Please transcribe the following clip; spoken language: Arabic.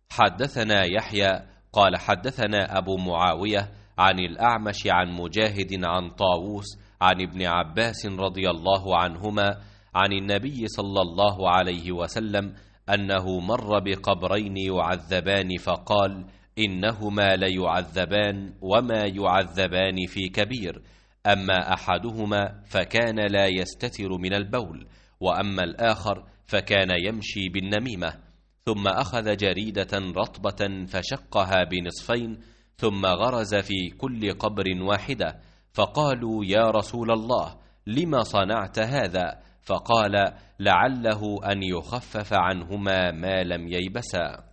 حدثنا يحيى قال حدثنا أبو معاوية عن الأعمش عن مجاهد عن طاووس عن ابن عباس رضي الله عنهما عن النبي صلى الله عليه وسلم أنه مر بقبرين يعذبان فقال: إنهما ليعذبان وما يعذبان في كبير، أما أحدهما فكان لا يستتر من البول، وأما الآخر فكان يمشي بالنميمة. ثم أخذ جريدة رطبة فشقها بنصفين، ثم غرز في كل قبر واحدة، فقالوا: يا رسول الله، لم صنعت هذا؟ فقال: لعله أن يخفف عنهما ما لم ييبسا.